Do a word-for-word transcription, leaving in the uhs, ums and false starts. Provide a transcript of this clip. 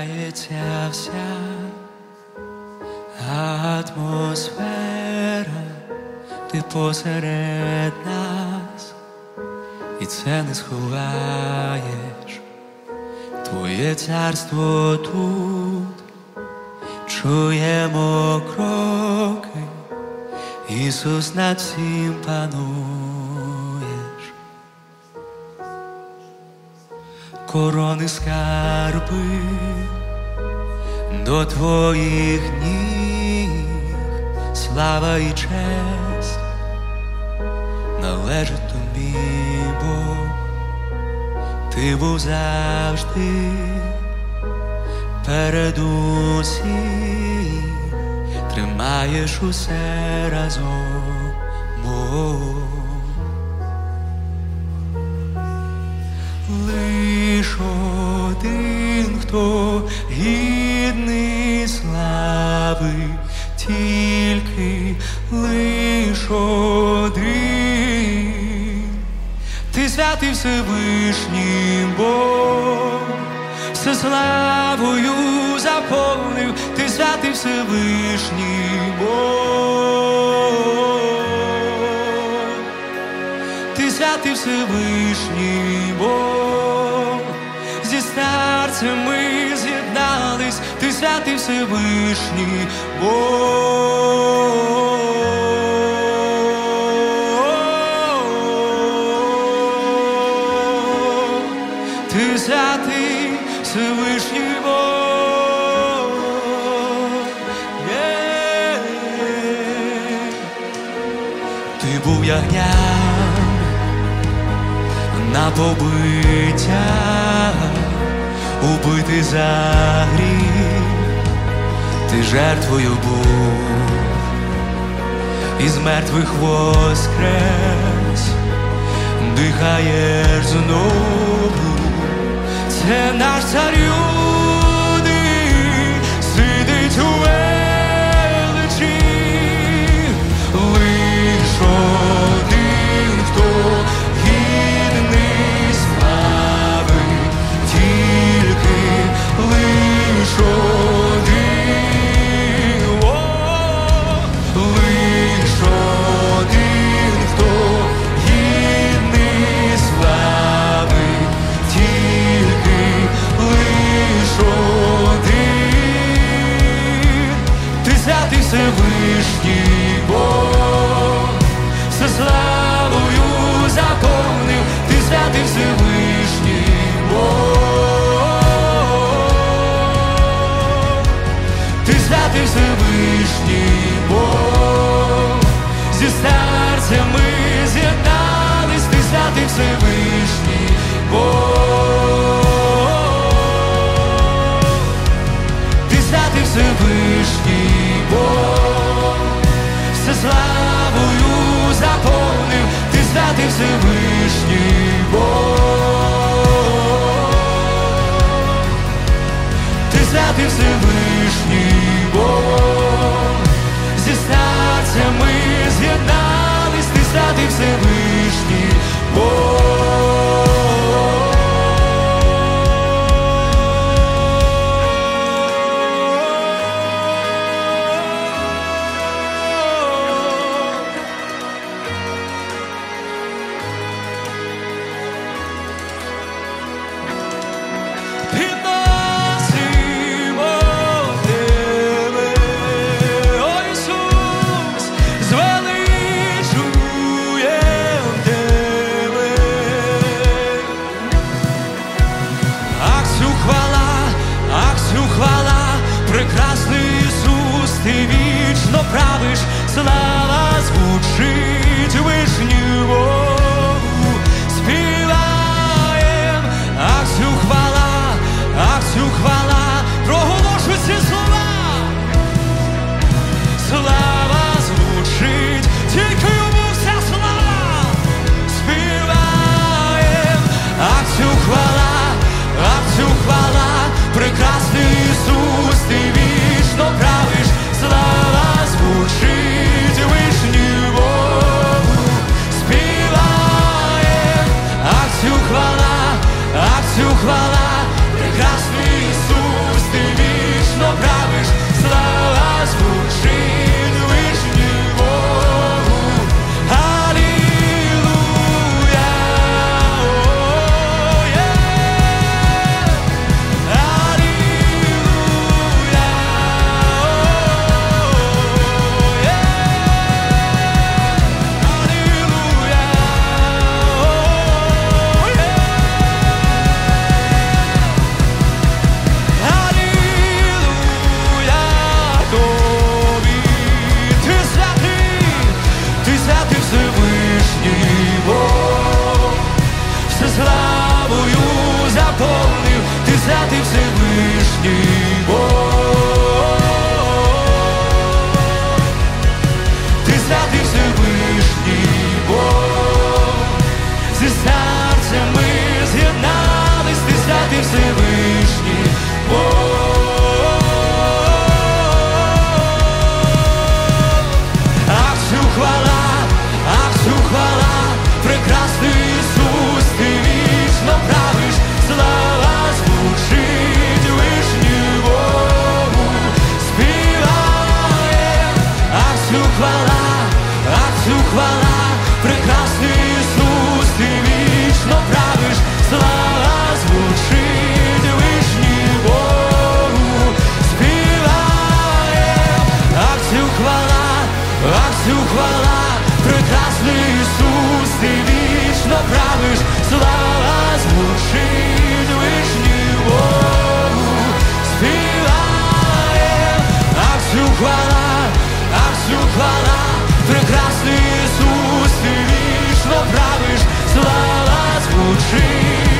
змінюється вся атмосфера, ти посеред нас, і це не сховаєш. Твоє царство тут, чуємо кроки, Ісус над всім пануєш. Корони скарби до твоїх ніг, слава і честь належить тобі, Бог. Ти був завжди перед усім, тримаєш усе разом, Бог. Лиш один, хто гідний слави, тільки лиш один. Ти святий Всевишній Бог, все славою заповнив. Ти святий Всевишній Бог, ти святий Всевишній Бог, зі старцем ми з'єднались. Ти святий Всевишній Бог, ти святий Всевишній Бог, yeah. Ти був ягням на побиття, убитий за гріх, ти жертвою був, із мертвих воскрес, дихаєш знову. Це наш цар Юди, сидить у величі. Лиш один, хто гідний слави, тільки лиш один. О, лиш один, хто гідний слави, тільки лиш один. Ти святий Всевишній Бог, все славою заповнив. Ти святий Всевишній Бог, ти святий Всевишній Бог, зі старцем ми з'єднались. Ти святий Всевишній Бог, ти святий Всевишній Бог, все славою заповнив. Ти святий Всевишній Бог, ти святий Всевишній Бог, зі старцем ми з'єднались. Ти святий Всевишній Бог. Ти вічно правиш, слава звучить вишню Богу. Співаєм, ах, цю хвала, ах, цю хвала, проголошуй ці слова. Слава звучить, тільки йому вся слава. Співаєм, ах, цю хвала, ах, цю хвала, прекрасний Ісус, ти вічно правиш. Слава звучить вишню Богу. прекрасний Ісус, ти вічно правиш, слава звучить вишні Богу, співаєм. Ах, цю хвала, ах, цю хвала, прекрасний Ісус, ти вічно правиш, слава звучить